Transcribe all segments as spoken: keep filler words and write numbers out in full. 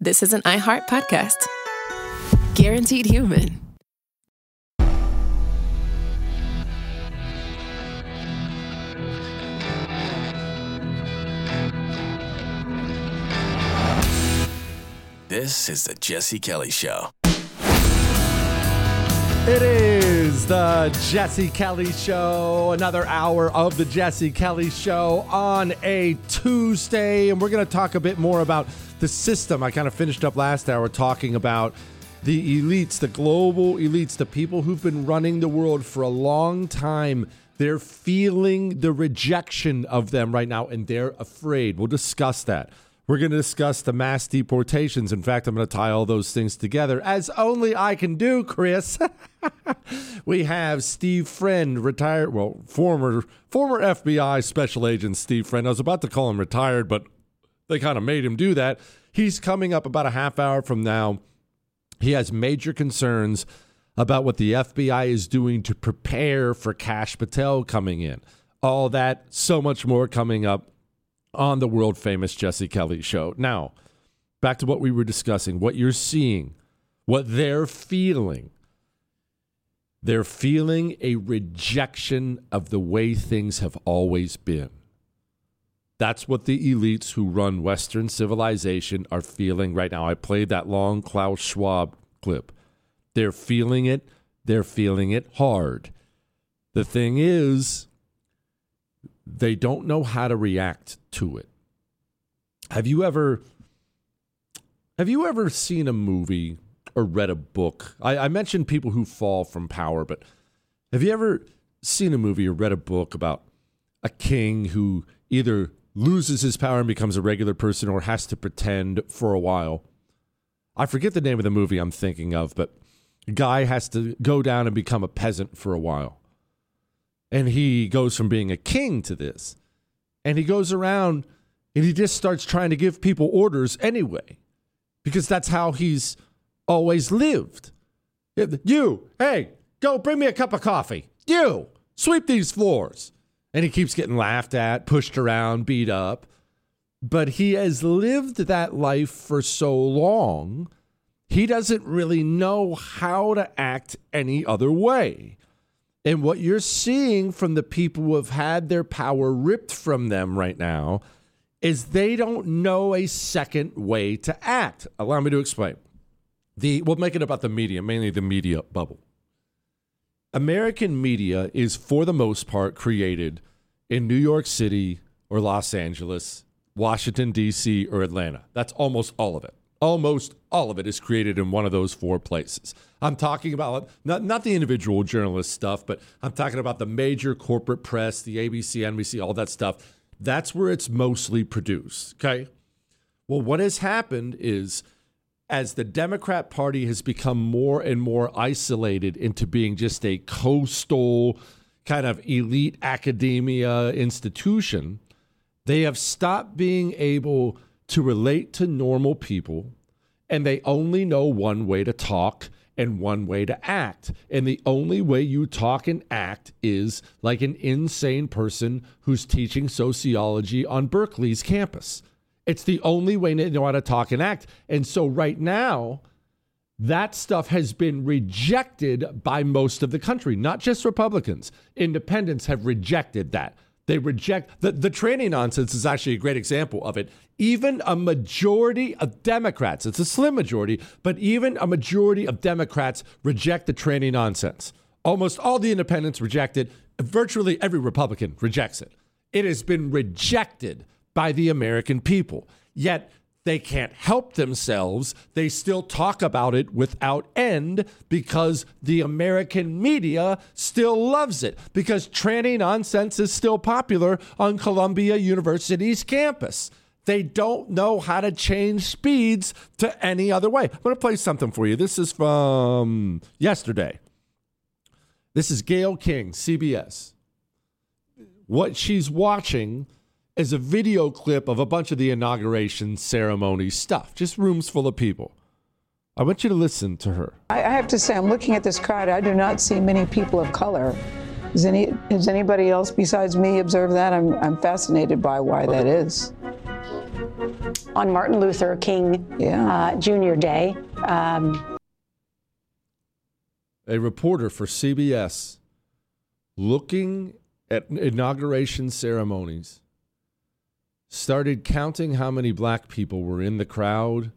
this is an iHeart podcast. Guaranteed Human. This is the Jesse Kelly Show. It is the Jesse Kelly Show, another hour of the Jesse Kelly Show on a Tuesday, and we're going to talk a bit more about the system. I kind of finished up last hour talking about the elites, the global elites, the people who've been running the world for a long time. They're feeling the rejection of them right now, and they're afraid. We'll discuss that. We're going to discuss the mass deportations. In fact, I'm going to tie all those things together, as only I can do, Chris. We have Steve Friend, retired, well, former former F B I Special Agent Steve Friend. I was about to call him retired, but they kind of made him do that. He's coming up about a half hour from now. He has major concerns about what the F B I is doing to prepare for Kash Patel coming in. All that, so much more coming up on the world-famous Jesse Kelly Show. Now, back to what we were discussing, what you're seeing, what they're feeling. They're feeling a rejection of the way things have always been. That's what the elites who run Western civilization are feeling right now. I played that long Klaus Schwab clip. They're feeling it. They're feeling it hard. The thing is, they don't know how to react to it. Have you ever, have you ever seen a movie or read a book? I, I mentioned people who fall from power, but have you ever seen a movie or read a book about a king who either loses his power and becomes a regular person or has to pretend for a while? I forget the name of the movie I'm thinking of, but a guy has to go down and become a peasant for a while. And he goes from being a king to this. And he goes around and he just starts trying to give people orders anyway. Because that's how he's always lived. You, hey, go bring me a cup of coffee. You, sweep these floors. And he keeps getting laughed at, pushed around, beat up. But he has lived that life for so long, he doesn't really know how to act any other way. And what you're seeing from the people who have had their power ripped from them right now is they don't know a second way to act. Allow me to explain. The we'll make it about the media, mainly the media bubble. American media is, for the most part, created in New York City or Los Angeles, Washington, D C, or Atlanta. That's almost all of it. Almost all of it is created in one of those four places. I'm talking about not, not the individual journalist stuff, but I'm talking about the major corporate press, the A B C, N B C, all that stuff. That's where it's mostly produced, okay? Well, what has happened is as the Democrat Party has become more and more isolated into being just a coastal kind of elite academia institution, they have stopped being able to relate to normal people, and they only know one way to talk and one way to act. And the only way you talk and act is like an insane person who's teaching sociology on Berkeley's campus. It's the only way they know how to talk and act. And so right now, that stuff has been rejected by most of the country, not just Republicans. Independents have rejected that. They reject the, the tranny nonsense is actually a great example of it. Even a majority of Democrats, it's a slim majority, but even a majority of Democrats reject the tranny nonsense. Almost all the independents reject it. Virtually every Republican rejects it. It has been rejected by the American people. Yet they can't help themselves. They still talk about it without end because the American media still loves it, because tranny nonsense is still popular on Columbia University's campus. They don't know how to change speeds to any other way. I'm going to play something for you. This is from yesterday. This is Gayle King, C B S. What she's watching is a video clip of a bunch of the inauguration ceremony stuff, just rooms full of people. I want you to listen to her. I have to say, I'm looking at this crowd. I do not see many people of color. Does, any, does anybody else besides me observe that? I'm, I'm fascinated by why that is. on Martin Luther King Yeah. uh, Junior Day. Um, A reporter for C B S looking at inauguration ceremonies started counting how many black people were in the crowd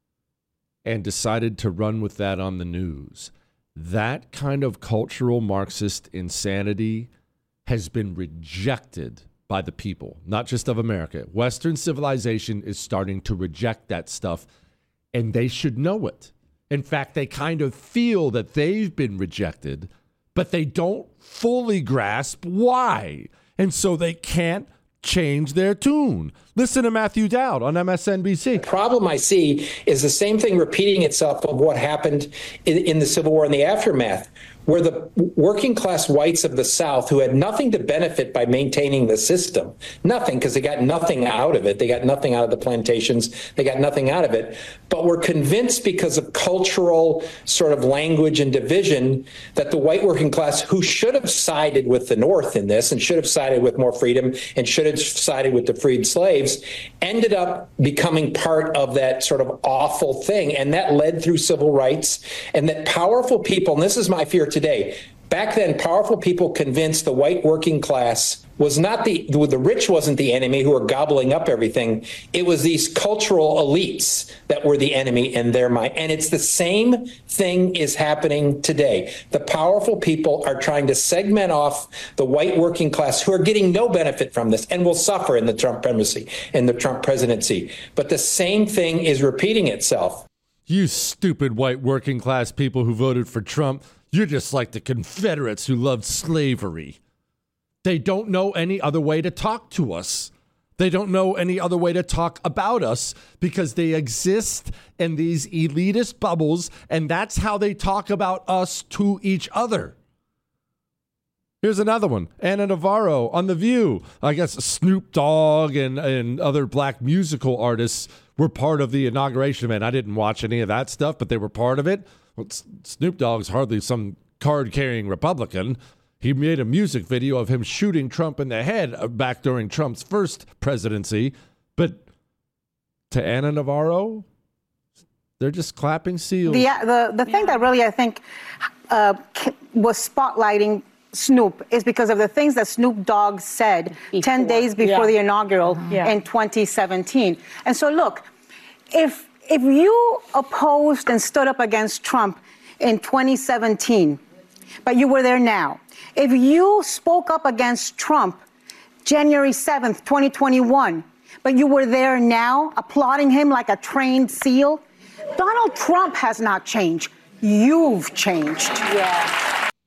and decided to run with that on the news. That kind of cultural Marxist insanity has been rejected by the people, not just of America. Western civilization is starting to reject that stuff, and they should know it. In fact, they kind of feel that they've been rejected, but they don't fully grasp why. And so they can't change their tune. Listen to Matthew Dowd on M S N B C. The problem I see is the same thing repeating itself of what happened in, in the Civil War and the aftermath, where the working class whites of the South, who had nothing to benefit by maintaining the system, nothing, because they got nothing out of it. They got nothing out of the plantations. They got nothing out of it, but were convinced because of cultural sort of language and division that the white working class, who should have sided with the North in this and should have sided with more freedom and should have sided with the freed slaves, ended up becoming part of that sort of awful thing. And that led through civil rights, and that powerful people, and this is my fear today. Back then, powerful people convinced the white working class was not the, the rich wasn't the enemy who were gobbling up everything. It was these cultural elites that were the enemy in their mind. And it's the same thing is happening today. The powerful people are trying to segment off the white working class, who are getting no benefit from this and will suffer in the Trump presidency, in the Trump presidency. But the same thing is repeating itself. You stupid white working class people who voted for Trump. You're just like the Confederates who loved slavery. They don't know any other way to talk to us. They don't know any other way to talk about us because they exist in these elitist bubbles, and that's how they talk about us to each other. Here's another one. Ana Navarro on The View. I guess Snoop Dogg and, and other black musical artists were part of the inauguration event. I didn't watch any of that stuff, but they were part of it. Well, Snoop Dogg's hardly some card-carrying Republican. He made a music video of him shooting Trump in the head back during Trump's first presidency. But to Ana Navarro, they're just clapping seals. The, the, the thing that really, I think, uh, was spotlighting Snoop is because of the things that Snoop Dogg said before. ten days before yeah. the inaugural yeah. in twenty seventeen. And so, look, if if you opposed and stood up against Trump in twenty seventeen, but you were there now, if you spoke up against Trump January seventh, twenty twenty-one, but you were there now applauding him like a trained seal, Donald Trump has not changed. You've changed. Yeah.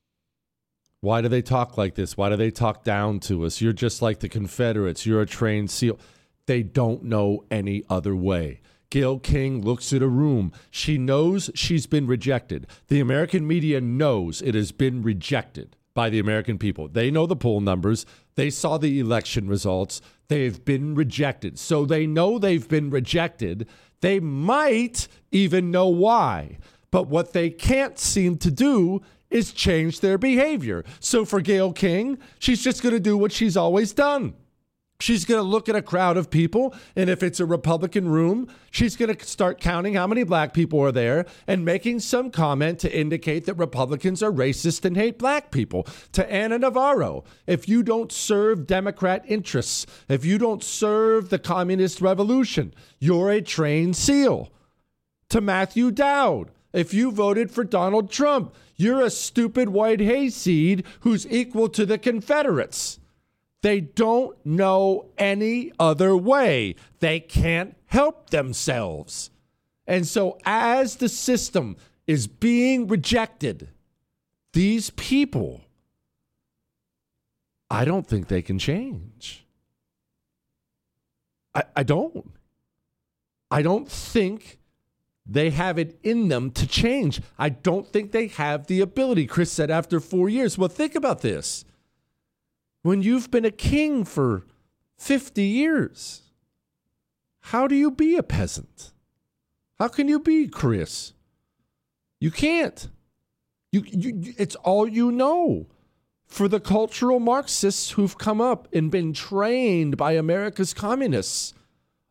Why do they talk like this? Why do they talk down to us? You're just like the Confederates. You're a trained SEAL. They don't know any other way. Gayle King looks at a room. She knows she's been rejected. The American media knows it has been rejected by the American people. They know the poll numbers. They saw the election results. They've been rejected. So they know they've been rejected. They might even know why. But what they can't seem to do is change their behavior. So for Gayle King, she's just going to do what she's always done. She's going to look at a crowd of people, and if it's a Republican room, she's going to start counting how many black people are there and making some comment to indicate that Republicans are racist and hate black people. To Ana Navarro, if you don't serve Democrat interests, if you don't serve the communist revolution, you're a trained SEAL. To Matthew Dowd, if you voted for Donald Trump, you're a stupid white hayseed who's equal to the Confederates. They don't know any other way. They can't help themselves. And so as the system is being rejected, these people, I don't think they can change. I, I don't. I don't think they have it in them to change. I don't think they have the ability. Chris said after four years. Well, think about this. When you've been a king for fifty years, how do you be a peasant? How can you be Chris? You can't. You, you, it's all you know. For the cultural Marxists who've come up and been trained by America's communists,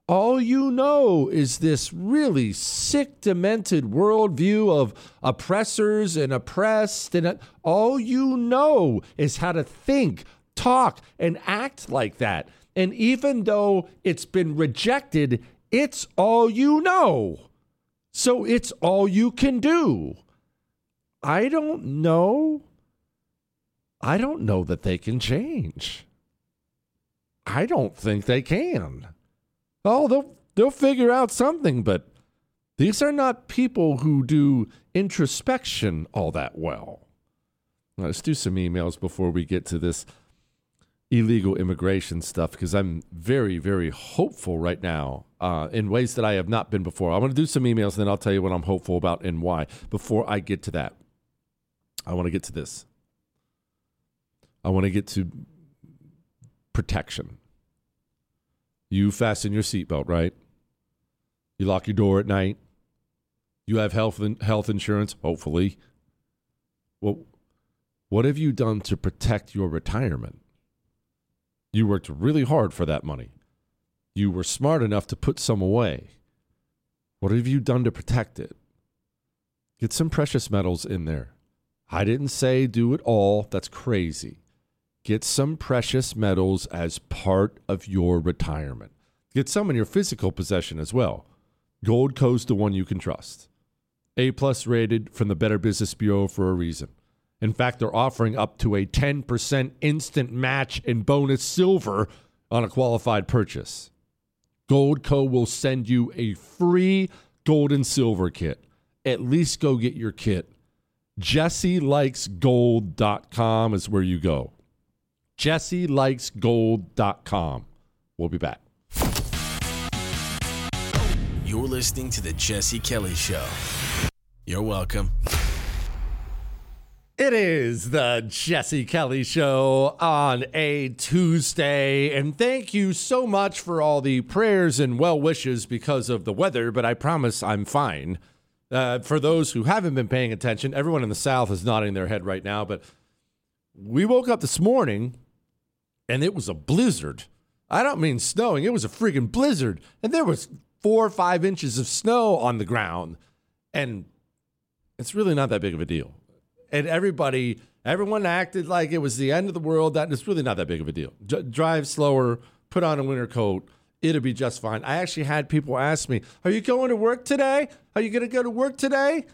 All you know is this really sick, demented worldview of oppressors and oppressed. And all you know is how to think, talk, and act like that. And even though it's been rejected, it's all you know. So it's all you can do. I don't know. I don't know that they can change. I don't think they can. Oh, they'll they'll figure out something, but these are not people who do introspection all that well. Now, let's do some emails before we get to this illegal immigration stuff, because I'm very, very hopeful right now uh, in ways that I have not been before. I'm going to do some emails, and then I'll tell you what I'm hopeful about and why. Before I get to that, I want to get to this. I want to get to protection. You fasten your seatbelt, right? You lock your door at night. You have health in, health insurance, hopefully. Well, what have you done to protect your retirement? You worked really hard for that money. You were smart enough to put some away. What have you done to protect it? Get some precious metals in there. I didn't say do it all. That's crazy. Get some precious metals as part of your retirement. Get some in your physical possession as well. Goldco's the one you can trust. A-plus rated from the Better Business Bureau for a reason. In fact, they're offering up to a ten percent instant match and bonus silver on a qualified purchase. Goldco will send you a free gold and silver kit. At least go get your kit. Jesse Likes Gold dot com is where you go. Jesse Likes Gold dot com. We'll be back. You're listening to The Jesse Kelly Show. You're welcome. It is the Jesse Kelly Show on a Tuesday, and thank you so much for all the prayers and well wishes because of the weather, but I promise I'm fine. Uh, for those who haven't been paying attention, everyone in the South is nodding their head right now, but we woke up this morning, and it was a blizzard. I don't mean snowing. It was a friggin' blizzard, and there was four or five inches of snow on the ground, and it's really not that big of a deal. And everybody, everyone acted like it was the end of the world. That it's really not that big of a deal. D- drive slower, put on a winter coat. It'll be just fine. I actually had people ask me, are you going to work today? Are you going to go to work today?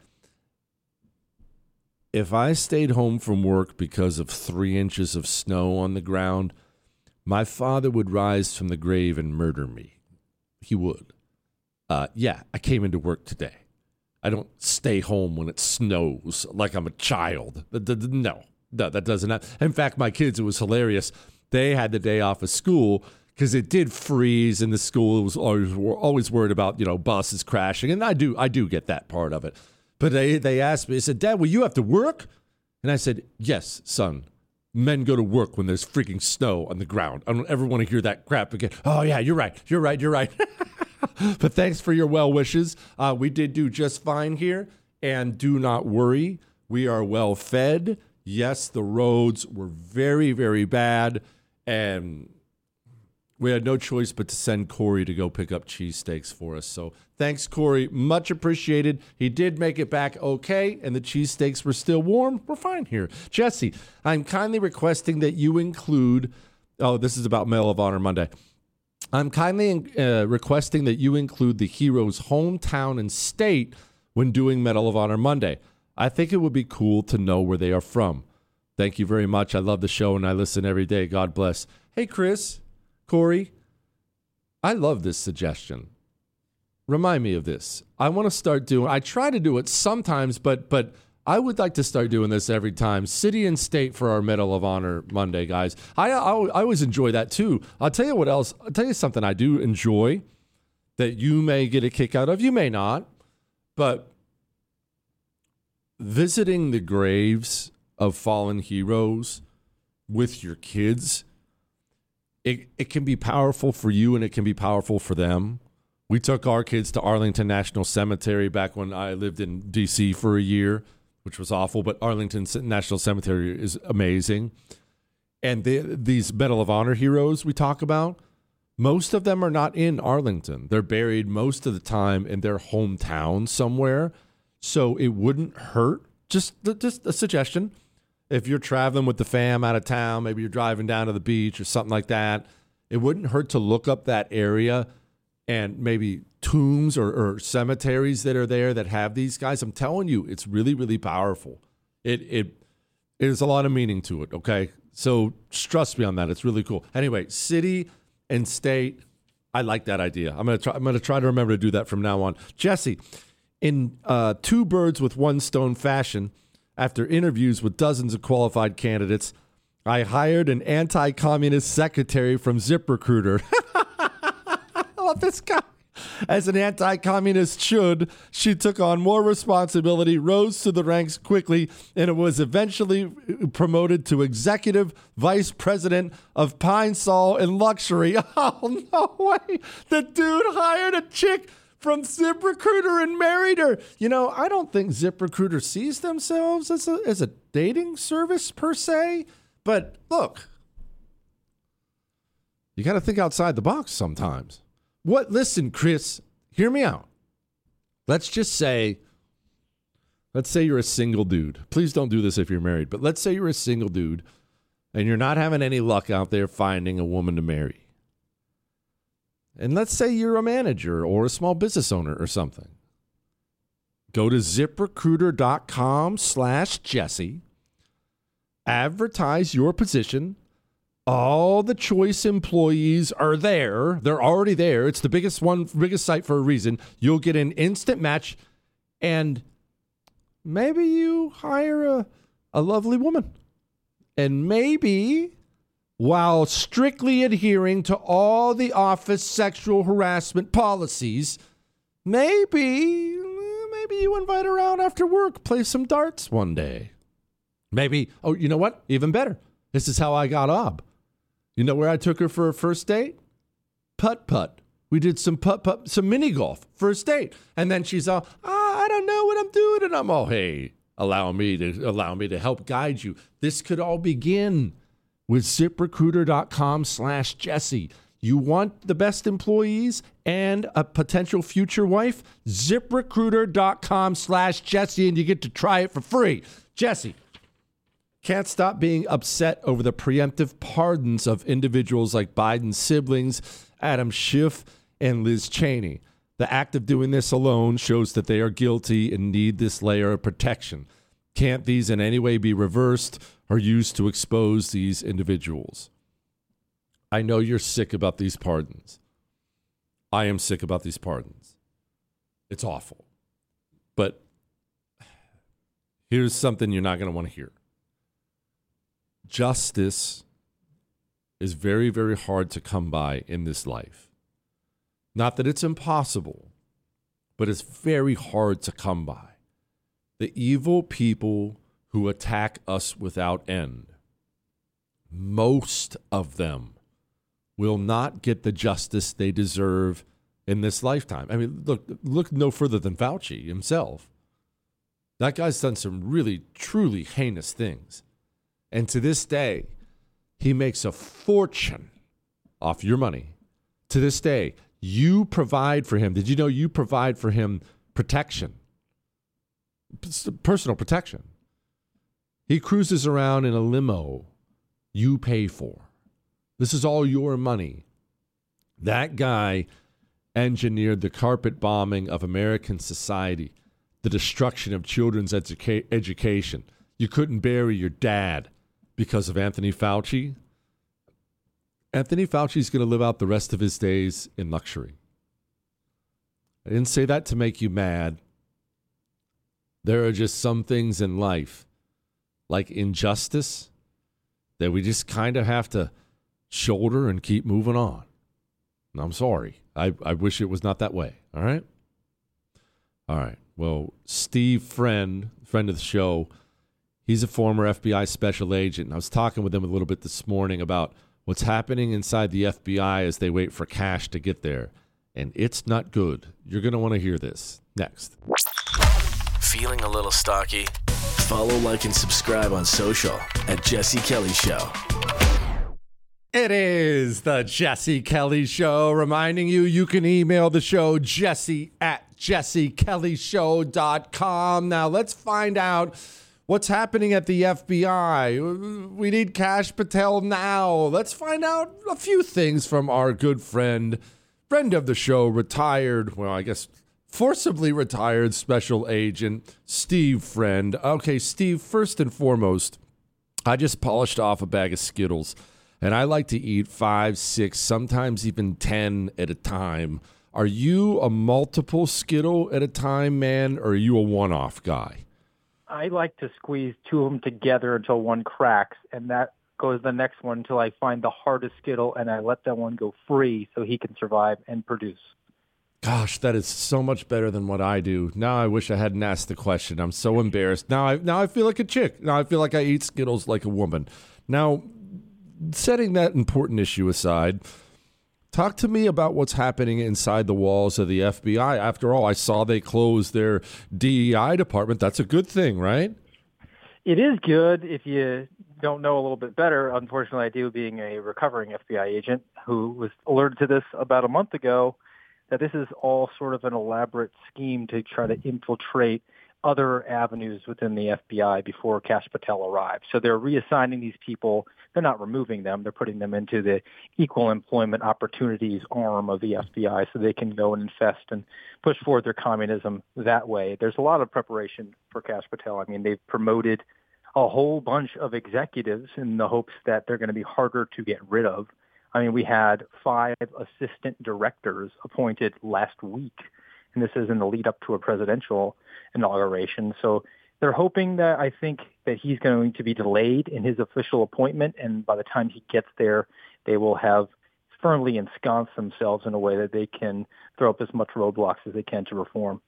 If I stayed home from work because of three inches of snow on the ground, my father would rise from the grave and murder me. He would. Uh, yeah, I came into work today. I don't stay home when it snows like I'm a child. No, no, that doesn't happen. In fact, my kids, it was hilarious. They had the day off of school because it did freeze, and the school was always, always worried about, you know, buses crashing. And I do, I do get that part of it. But they, they asked me, they said, Dad, will you have to work? And I said, yes, son. Men go to work when there's freaking snow on the ground. I don't ever want to hear that crap again. Oh, yeah, you're right. You're right. You're right. But thanks for your well wishes. Uh, we did do just fine here. And do not worry. We are well fed. Yes, the roads were very, very bad. And we had no choice but to send Corey to go pick up cheesesteaks for us. So thanks, Corey. Much appreciated. He did make it back okay, and the cheesesteaks were still warm. We're fine here. Jesse, I'm kindly requesting that you include, oh, this is about Medal of Honor Monday. I'm kindly uh, requesting that you include the hero's hometown and state when doing Medal of Honor Monday. I think it would be cool to know where they are from. Thank you very much. I love the show, and I listen every day. God bless. Hey, Chris, Corey, I love this suggestion. Remind me of this. I want to start doing, I try to do it sometimes, but but I would like to start doing this every time. City and state for our Medal of Honor Monday, guys. I, I, I always enjoy that too. I'll tell you what else. I'll tell you something I do enjoy that you may get a kick out of. You may not. But visiting the graves of fallen heroes with your kids, it, it can be powerful for you and it can be powerful for them. We took our kids to Arlington National Cemetery back when I lived in D C for a year, which was awful, but Arlington National Cemetery is amazing. And the, these Medal of Honor heroes we talk about, Most of them are not in Arlington. They're buried most of the time in their hometown somewhere. So it wouldn't hurt. Just, just a suggestion. If you're traveling with the fam out of town, maybe you're driving down to the beach or something like that, it wouldn't hurt to look up that area and maybe tombs or, or cemeteries that are there that have these guys. I'm telling you, it's really, really powerful. It it there's a lot of meaning to it, okay? So trust me on that. It's really cool. Anyway, city and state, I like that idea. I'm gonna try. I'm gonna try to remember to do that from now on. Jesse, in uh, two birds with one stone fashion, after interviews with dozens of qualified candidates, I hired an anti-communist secretary from ZipRecruiter. I love this guy. As an anti-communist should, she took on more responsibility, rose to the ranks quickly, and it was eventually promoted to executive vice president of Pine Sol and Luxury. Oh, no way. The dude hired a chick from ZipRecruiter and married her. You know, I don't think ZipRecruiter sees themselves as a, as a dating service per se, but look, you got to think outside the box sometimes. What? Listen, Chris, hear me out. Let's just say, let's say you're a single dude. Please don't do this if you're married, but let's say you're a single dude and you're not having any luck out there finding a woman to marry. And let's say you're a manager or a small business owner or something. Go to ZipRecruiter.com slash Jesse. Advertise your position. All the choice employees are there. They're already there. It's the biggest one, biggest site for a reason. You'll get an instant match, and maybe you hire a, a lovely woman. And maybe, while strictly adhering to all the office sexual harassment policies, maybe, maybe you invite her out after work, play some darts one day. Maybe, oh, you know what? Even better. This is how I got Ob. You know where I took her for a first date? Putt-putt. We did some putt-putt, some mini golf, first date. And then she's all, ah, I don't know what I'm doing. And I'm all, hey, allow me to allow me to help guide you. This could all begin with ZipRecruiter.com slash Jesse. You want the best employees and a potential future wife? ZipRecruiter.com slash Jesse, and you get to try it for free. Jesse. Can't stop being upset over the preemptive pardons of individuals like Biden's siblings, Adam Schiff, and Liz Cheney. The act of doing this alone shows that they are guilty and need this layer of protection. Can't these in any way be reversed or used to expose these individuals? I know you're sick about these pardons. I am sick about these pardons. It's awful. But here's something you're not going to want to hear. Justice is very, very hard to come by in this life. Not that it's impossible, but it's very hard to come by. The evil people who attack us without end, most of them will not get the justice they deserve in this lifetime. I mean, look, look no further than Fauci himself. That guy's done some really, truly heinous things. And to this day, he makes a fortune off your money. To this day, you provide for him. Did you know you provide for him protection? Personal protection. He cruises around in a limo you pay for. This is all your money. That guy engineered the carpet bombing of American society, the destruction of children's educa- education. You couldn't bury your dad because of Anthony Fauci. Anthony Fauci's going to live out the rest of his days in luxury. I didn't say that to make you mad. There are just some things in life, like injustice, that we just kind of have to shoulder and keep moving on. And I'm sorry. I, I wish it was not that way. All right? All right. Well, Steve Friend, friend of the show, he's a former F B I special agent. And I was talking with him a little bit this morning about what's happening inside the F B I as they wait for cash to get there. And it's not good. You're going to want to hear this next. Feeling a little stocky? Follow, like, and subscribe on social at Jesse Kelly Show. It is the Jesse Kelly Show, reminding you you can email the show, jesse at jesse kelly show dot com. Now, let's find out what's happening at the F B I. We need Kash Patel now. Let's find out a few things from our good friend, friend of the show, retired, well, I guess forcibly retired special agent, Steve Friend. Okay, Steve, first and foremost, I just polished off a bag of Skittles. And I like to eat five, six, sometimes even ten at a time. Are you a multiple Skittle at a time man, or are you a one-off guy? I like to squeeze two of them together until one cracks, and that goes the next one until I find the hardest Skittle, and I let that one go free so he can survive and produce. Gosh, that is so much better than what I do. Now I wish I hadn't asked the question. I'm so embarrassed. Now I now I feel like a chick. Now I feel like I eat Skittles like a woman. Now, setting that important issue aside, talk to me about what's happening inside the walls of the F B I. After all, I saw they closed their D E I department. That's a good thing, right? It is good if you don't know a little bit better. Unfortunately, I do, being a recovering F B I agent who was alerted to this about a month ago, that this is all sort of an elaborate scheme to try to infiltrate other avenues within the F B I before Kash Patel arrives. So they're reassigning these people. They're not removing them. They're putting them into the equal employment opportunities arm of the F B I so they can go and infest and push forward their communism that way. There's a lot of preparation for Kash Patel. I mean, they've promoted a whole bunch of executives in the hopes that they're going to be harder to get rid of. I mean, we had five assistant directors appointed last week, and this is in the lead up to a presidential inauguration. So they're hoping that, I think, that he's going to be delayed in his official appointment, and by the time he gets there, they will have firmly ensconced themselves in a way that they can throw up as much roadblocks as they can to reform.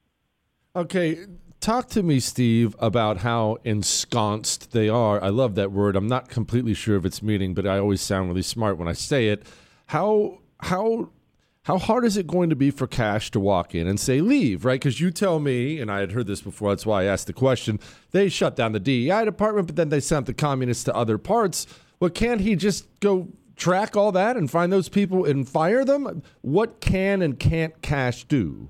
Okay, talk to me, Steve, about how ensconced they are. I love that word. I'm not completely sure of its meaning, but I always sound really smart when I say it. How how how hard is it going to be for Kash to walk in and say leave, right? Because you tell me, and I had heard this before, that's why I asked the question, they shut down the D E I department, but then they sent the communists to other parts. Well, can't he just go track all that and find those people and fire them? What can and can't Kash do?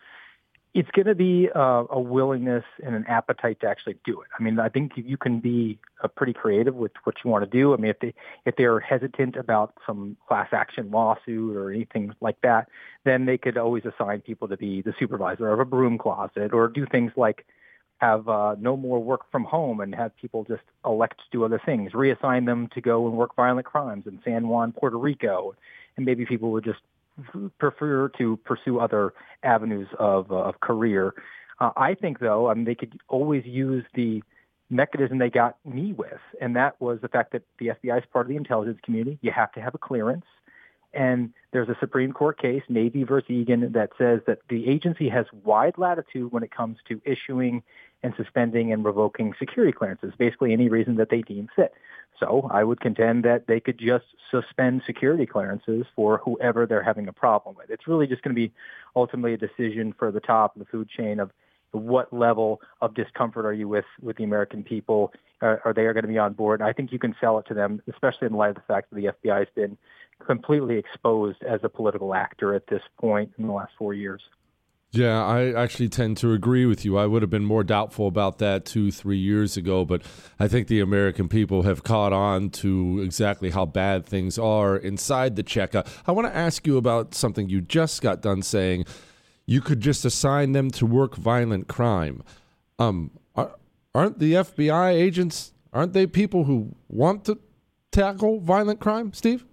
It's going to be uh, a willingness and an appetite to actually do it. I mean, I think you can be uh, pretty creative with what you want to do. I mean, if they if they're hesitant about some class action lawsuit or anything like that, then they could always assign people to be the supervisor of a broom closet, or do things like have uh, no more work from home and have people just elect to do other things, reassign them to go and work violent crimes in San Juan, Puerto Rico, and maybe people would just prefer to pursue other avenues of, uh, of career. Uh, I think, though, I mean, they could always use the mechanism they got me with, and that was the fact that the F B I is part of the intelligence community. You have to have a clearance. And there's a Supreme Court case, Navy versus Egan, that says that the agency has wide latitude when it comes to issuing and suspending and revoking security clearances, basically any reason that they deem fit. So I would contend that they could just suspend security clearances for whoever they're having a problem with. It's really just going to be ultimately a decision for the top of the food chain of what level of discomfort are you with with the American people? Are, are they going to be on board? And I think you can sell it to them, especially in light of the fact that the F B I has been completely exposed as a political actor at this point in the last four years. Yeah, I actually tend to agree with you. I would have been more doubtful about that two, three years ago, but I think the American people have caught on to exactly how bad things are inside the Cheka. I want to ask you about something you just got done saying. You could just assign them to work violent crime. Um, are, aren't the F B I agents, aren't they people who want to tackle violent crime, Steve?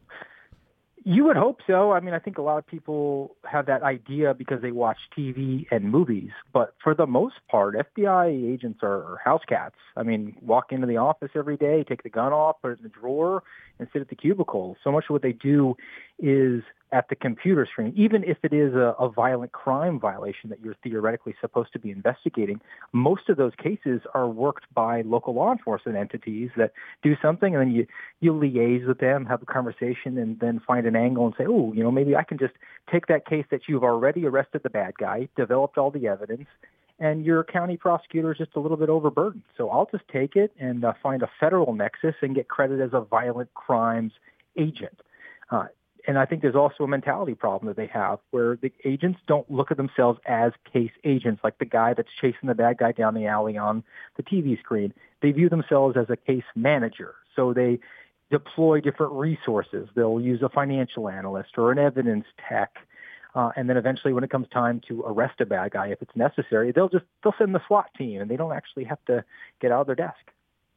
You would hope so. I mean, I think a lot of people have that idea because they watch T V and movies. But for the most part, F B I agents are house cats. I mean, walk into the office every day, take the gun off, put it in the drawer, and sit at the cubicle. So much of what they do is at the computer screen, even if it is a, a violent crime violation that you're theoretically supposed to be investigating. Most of those cases are worked by local law enforcement entities that do something, and then you, you liaise with them, have a conversation, and then find an angle and say, oh, you know, maybe I can just take that case that you've already arrested the bad guy, developed all the evidence, and your county prosecutor is just a little bit overburdened. So I'll just take it and uh, find a federal nexus and get credit as a violent crimes agent. Uh, and I think there's also a mentality problem that they have where the agents don't look at themselves as case agents, like the guy that's chasing the bad guy down the alley on the T V screen. They view themselves as a case manager. So they deploy different resources. They'll use a financial analyst or an evidence tech. Uh, and then eventually when it comes time to arrest a bad guy, if it's necessary, they'll just, they'll send the SWAT team and they don't actually have to get out of their desk.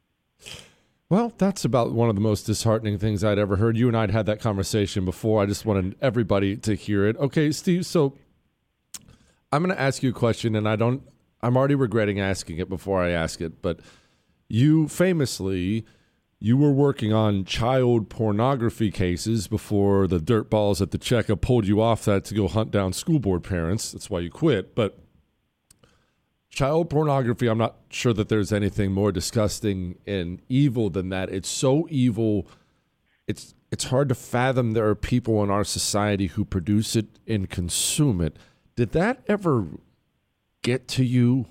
Well, that's about one of the most disheartening things I'd ever heard. You and I had had that conversation before. I just wanted everybody to hear it. Okay, Steve, so I'm going to ask you a question, and I don't, I'm already regretting asking it before I ask it, but you famously, you were working on child pornography cases before the dirtballs at the Cheka pulled you off that to go hunt down school board parents. That's why you quit. But child pornography, I'm not sure that there's anything more disgusting and evil than that. It's so evil, it's it's hard to fathom there are people in our society who produce it and consume it. Did that ever get to you?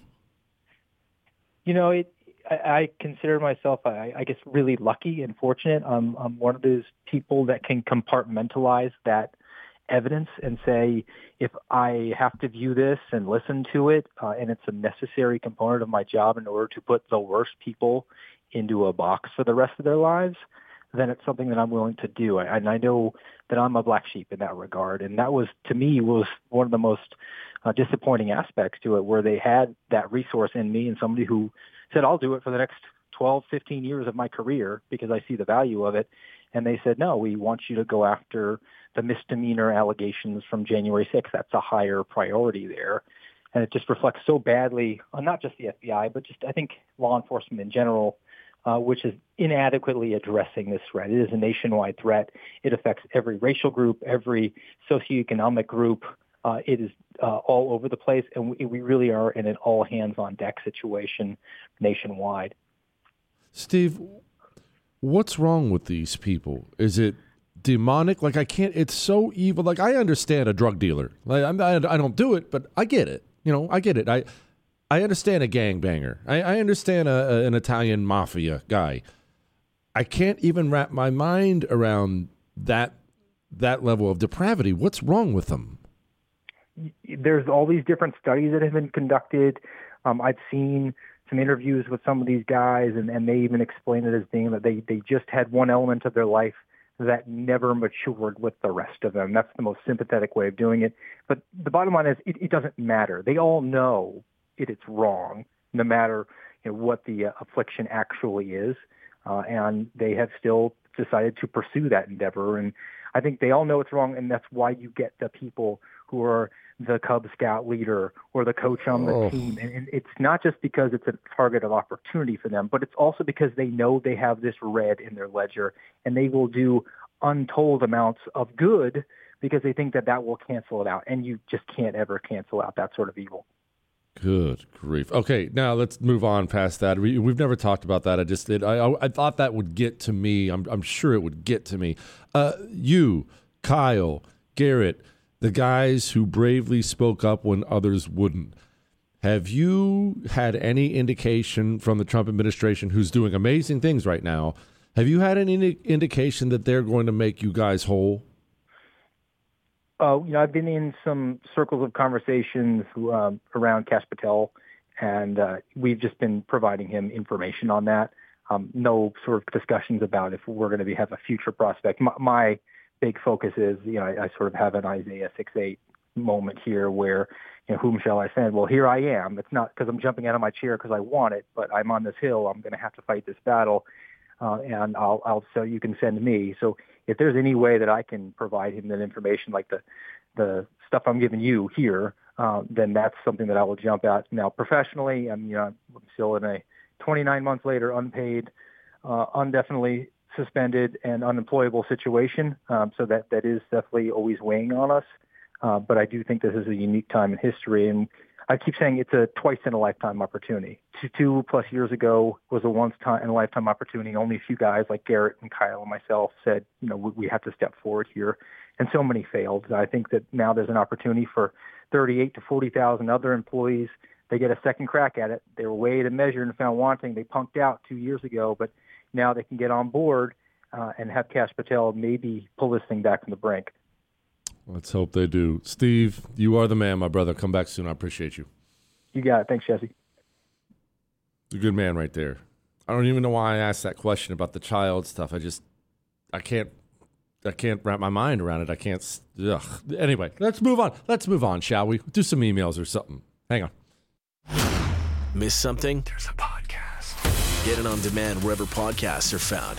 You know, it, I, I consider myself, I, I guess, really lucky and fortunate. I'm, I'm one of those people that can compartmentalize that evidence and say, if I have to view this and listen to it, uh, and it's a necessary component of my job in order to put the worst people into a box for the rest of their lives, then it's something that I'm willing to do. And I know that I'm a black sheep in that regard. And that was, to me, was one of the most uh, disappointing aspects to it, where they had that resource in me and somebody who said, I'll do it for the next twelve, fifteen years of my career because I see the value of it. And they said, no, we want you to go after the misdemeanor allegations from January sixth. That's a higher priority there. And it just reflects so badly on not just the F B I, but just, I think, law enforcement in general, uh, which is inadequately addressing this threat. It is a nationwide threat. It affects every racial group, every socioeconomic group. Uh, it is uh, all over the place, and we, we really are in an all-hands-on-deck situation nationwide. Steve, what's wrong with these people? Is it demonic? Like, I can't, it's so evil. Like, I understand a drug dealer. Like, I'm, I, I don't do it, but I get it. You know, I get it. I I understand a gangbanger. I, I understand a, a, an Italian mafia guy. I can't even wrap my mind around that that level of depravity. What's wrong with them? There's all these different studies that have been conducted. Um, I've seen some interviews with some of these guys, and, and they even explain it as being that they, they just had one element of their life that never matured with the rest of them. That's the most sympathetic way of doing it. But the bottom line is it, it doesn't matter. They all know it, it's wrong, no matter you know, what the uh, affliction actually is. Uh, and they have still decided to pursue that endeavor. And I think they all know it's wrong, and that's why you get the people who are the Cub Scout leader or the coach on the oh. team. And, and it's not just because it's a target of opportunity for them, but it's also because they know they have this red in their ledger, and they will do untold amounts of good because they think that that will cancel it out. And you just can't ever cancel out that sort of evil. Good grief. Okay, now let's move on past that. We, we've never talked about that. I just did. I, I thought that would get to me. I'm, I'm sure it would get to me. Uh, you, Kyle, Garrett, the guys who bravely spoke up when others wouldn't. Have you had any indication from the Trump administration, who's doing amazing things right now, have you had any indication that they're going to make you guys whole? Uh, you know, I've been in some circles of conversations um, around Kash Patel, and uh, we've just been providing him information on that. Um, no sort of discussions about if we're going to be, have a future prospect. My, my big focus is, you know, I, I sort of have an Isaiah six eight moment here where, you know, whom shall I send? Well, here I am. It's not because I'm jumping out of my chair because I want it, but I'm on this hill. I'm going to have to fight this battle, uh, and I'll, I'll, so you can send me. So if there's any way that I can provide him that information, like the, the stuff I'm giving you here, uh, then that's something that I will jump at. Now, professionally, I'm, you know, I'm still in a twenty-nine months later, unpaid, uh, indefinitely suspended and unemployable situation. Um, so that, that is definitely always weighing on us. Uh, but I do think this is a unique time in history. And I keep saying it's a twice in a lifetime opportunity. Two, two plus years ago was a once in a lifetime opportunity. Only a few guys like Garrett and Kyle and myself said, you know, we, we have to step forward here. And so many failed. I think that now there's an opportunity for thirty-eight to forty thousand other employees. They get a second crack at it. They were weighed and measured and found wanting. They punked out two years ago, but now they can get on board uh, and have Kash Patel maybe pull this thing back from the brink. Let's hope they do. Steve, you are the man, my brother. Come back soon. I appreciate you. You got it. Thanks, Jesse. A good man right there. I don't even know why I asked that question about the child stuff. I just, I can't, I can't wrap my mind around it. I can't, ugh. Anyway, let's move on. Let's move on, shall we? Do some emails or something. Hang on. Miss something? There's a podcast. Get it on demand wherever podcasts are found.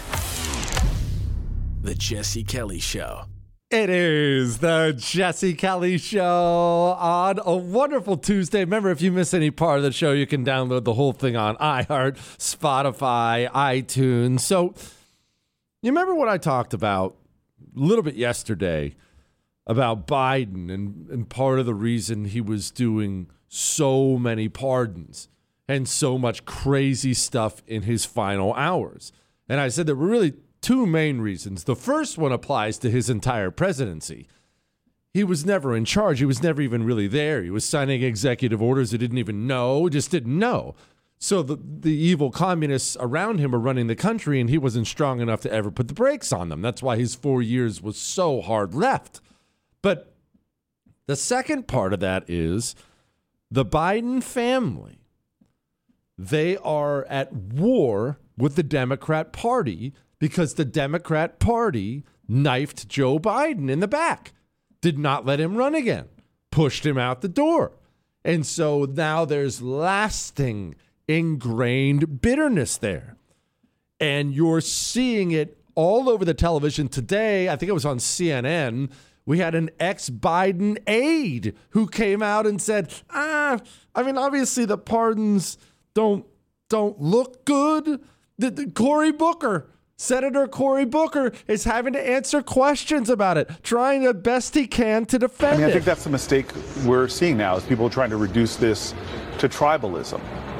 The Jesse Kelly Show. It is the Jesse Kelly Show on a wonderful Tuesday. Remember, if you miss any part of the show, you can download the whole thing on iHeart, Spotify, iTunes. So you remember what I talked about a little bit yesterday about Biden and, and part of the reason he was doing so many pardons and so much crazy stuff in his final hours. And I said there were really two main reasons. The first one applies to his entire presidency. He was never in charge. He was never even really there. He was signing executive orders he didn't even know, just didn't know. So the, the evil communists around him were running the country, and he wasn't strong enough to ever put the brakes on them. That's why his four years was so hard left. But the second part of that is the Biden family. They are at war with the Democrat Party because the Democrat Party knifed Joe Biden in the back, did not let him run again, pushed him out the door. And so now there's lasting, ingrained bitterness there. And you're seeing it all over the television today. I think it was on C N N. We had an ex-Biden aide who came out and said, ah, I mean, obviously the pardons don't, don't look good. The, the Cory Booker, Senator Cory Booker is having to answer questions about it, trying the best he can to defend I mean, it. I think that's the mistake we're seeing now is people trying to reduce this to tribalism.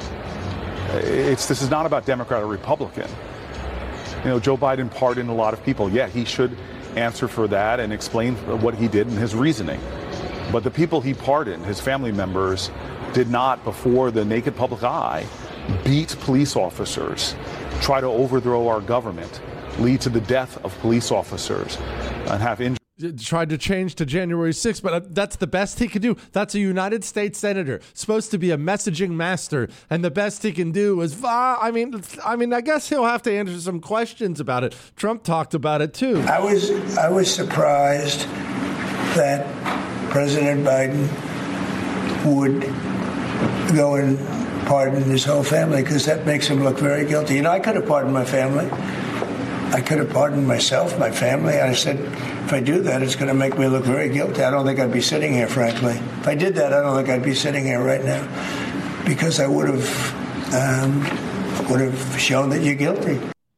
It's this is not about Democrat or Republican. You know, Joe Biden pardoned a lot of people. Yeah, he should answer for that and explain what he did and his reasoning. But the people he pardoned, his family members, did not, before the naked public eye, beat police officers, try to overthrow our government, lead to the death of police officers, and have injuries. Tried to change to January sixth, but that's the best he could do. That's a United States senator, supposed to be a messaging master, and the best he can do is, uh, I mean, I mean, I guess he'll have to answer some questions about it. Trump talked about it too. I was, I was surprised that President Biden would go and pardon his whole family, because that makes him look very guilty. You know, I could have pardoned my family. I could have pardoned myself, my family. I said, if I do that, it's going to make me look very guilty. I don't think I'd be sitting here, frankly. If I did that, I don't think I'd be sitting here right now, because I would have um, would have shown that you're guilty.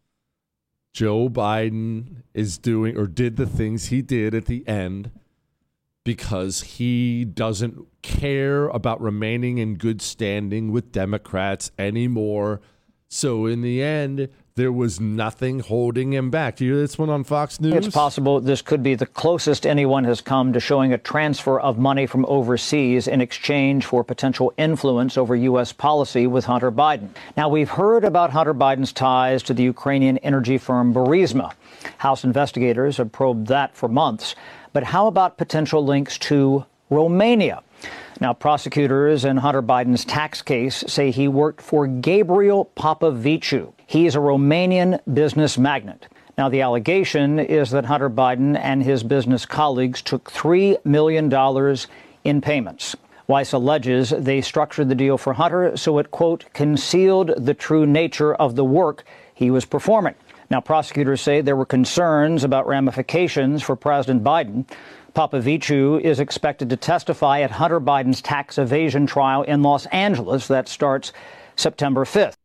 Joe Biden is doing or did the things he did at the end because he doesn't care about remaining in good standing with Democrats anymore. So in the end, there was nothing holding him back. Do you hear this one on Fox News? It's possible this could be the closest anyone has come to showing a transfer of money from overseas in exchange for potential influence over U S policy with Hunter Biden. Now, we've heard about Hunter Biden's ties to the Ukrainian energy firm Burisma. House investigators have probed that for months. But how about potential links to Romania? Now, prosecutors in Hunter Biden's tax case say he worked for Gabriel Popoviciu. He is a Romanian business magnate. Now, the allegation is that Hunter Biden and his business colleagues took three million dollars in payments. Weiss alleges they structured the deal for Hunter so it, quote, concealed the true nature of the work he was performing. Now, prosecutors say there were concerns about ramifications for President Biden. Popoviciu is expected to testify at Hunter Biden's tax evasion trial in Los Angeles that starts September fifth.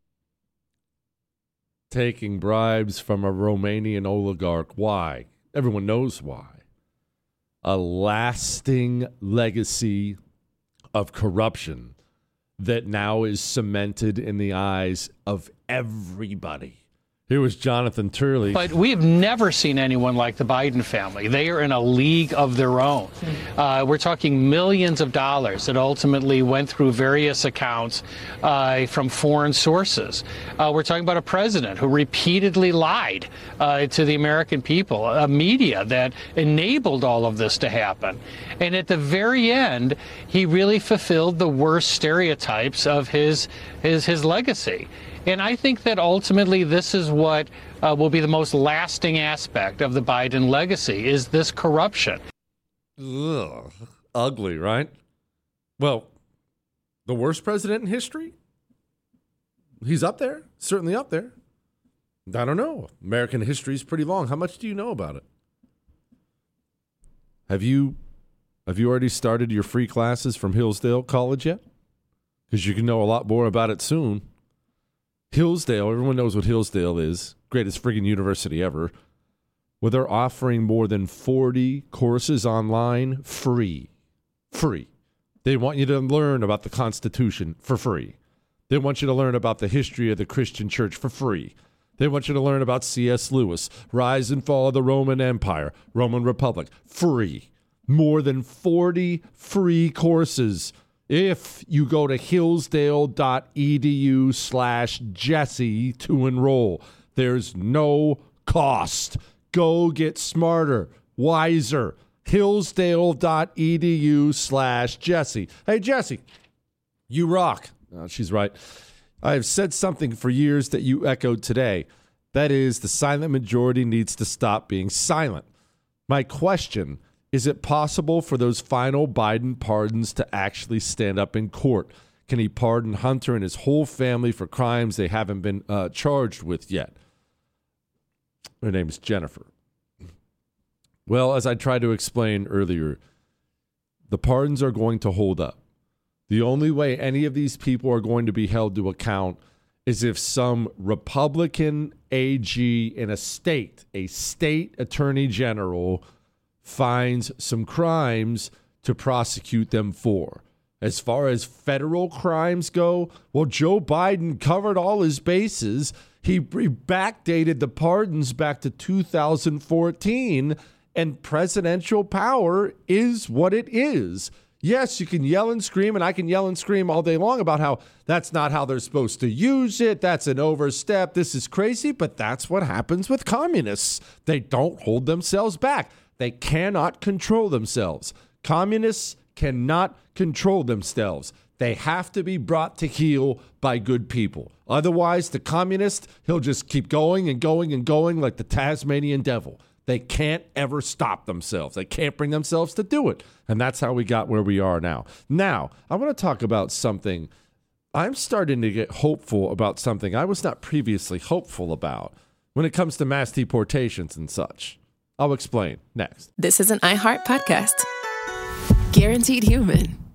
Taking bribes from a Romanian oligarch. Why? Everyone knows why. A lasting legacy of corruption that now is cemented in the eyes of everybody. Here was Jonathan Turley. But we've never seen anyone like the Biden family. They are in a league of their own. Uh, we're talking millions of dollars that ultimately went through various accounts uh, from foreign sources. Uh, we're talking about a president who repeatedly lied uh, to the American people, a media that enabled all of this to happen. And at the very end, he really fulfilled the worst stereotypes of his his his legacy. And I think that ultimately this is what uh, will be the most lasting aspect of the Biden legacy, is this corruption. Ugh, ugly, right? Well, the worst president in history? He's up there, certainly up there. I don't know. American history is pretty long. How much do you know about it? Have you have you already started your free classes from Hillsdale College yet? Because you can know a lot more about it soon. Hillsdale, everyone knows what Hillsdale is. Greatest friggin' university ever. Well, they're offering more than forty courses online free. Free. They want you to learn about the Constitution for free. They want you to learn about the history of the Christian church for free. They want you to learn about C S Lewis, Rise and Fall of the Roman Empire, Roman Republic, free. More than forty free courses. If you go to hillsdale.edu slash Jesse to enroll, there's no cost. Go get smarter, wiser. Hillsdale.edu slash Jesse. Hey, Jesse, you rock. Oh, she's right. I have said something for years that you echoed today. That is, the silent majority needs to stop being silent. My question: is it possible for those final Biden pardons to actually stand up in court? Can he pardon Hunter and his whole family for crimes they haven't been uh, charged with yet? Her name is Jennifer. Well, as I tried to explain earlier, the pardons are going to hold up. The only way any of these people are going to be held to account is if some Republican A G in a state, a state attorney general, finds some crimes to prosecute them for. As far as federal crimes go, well, Joe Biden covered all his bases. He backdated the pardons back to two thousand fourteen, and presidential power is what it is. Yes, you can yell and scream, and I can yell and scream all day long about how that's not how they're supposed to use it. That's an overstep. This is crazy, but that's what happens with communists. They don't hold themselves back. They cannot control themselves. Communists cannot control themselves. They have to be brought to heel by good people. Otherwise, the communist, he'll just keep going and going and going like the Tasmanian devil. They can't ever stop themselves. They can't bring themselves to do it. And that's how we got where we are now. Now, I want to talk about something. I'm starting to get hopeful about something I was not previously hopeful about when it comes to mass deportations and such. I'll explain next. This is an iHeart podcast. Guaranteed Human.